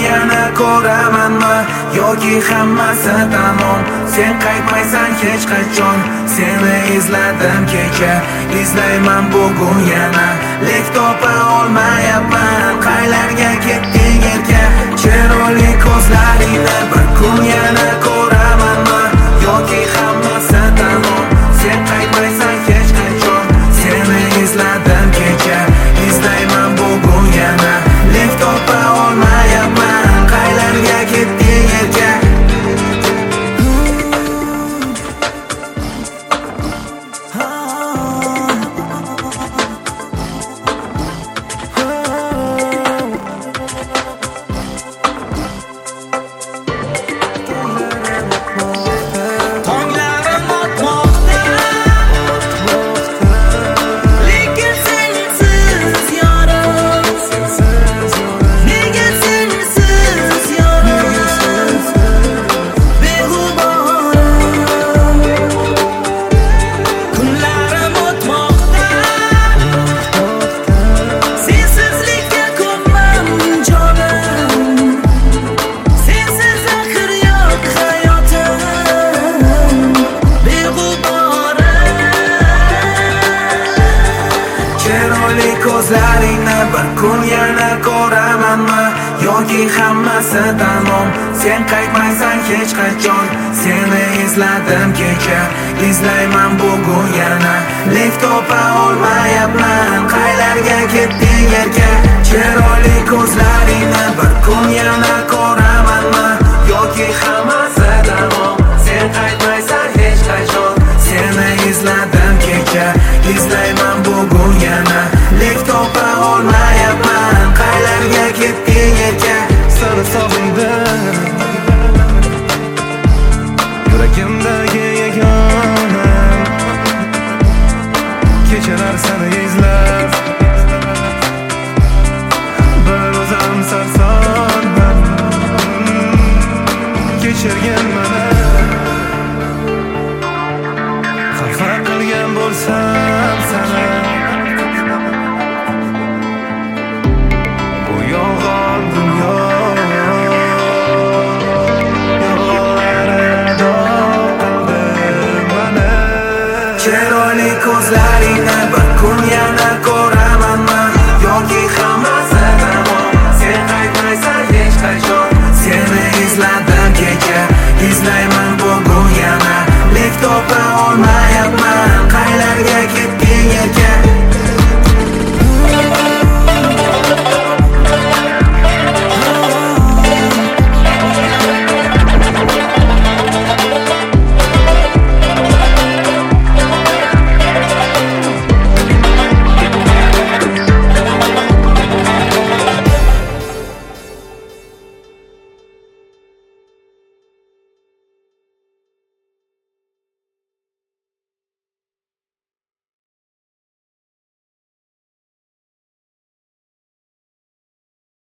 yana ko'ramanmi yoki hammasi tamom? Sen qaytmaysan hech qachon. Seni izladim kecha, izlayman bugun yana. Lek topa olmayapman, qaylarga ketding erka? Chiroyli ko'zlaringni bir kun yana ko'ramanmi yoki hammasi tamom? Sen qaytmaysan hech qachon. Seni izladim kecha, izlayman bugun yana. Lek topa olmayapman, qaylarga ketding erka? Ko'zlaringni bir kun yana ko'ramanmi yoki hammasi tamom? Sen qaytmaysan hech qachon. Seni izladim kecha, izlayman bugun yana. Lek topa olmayapman, qaylarga ketding erka? Chiroyli ko'zlaringni bir kun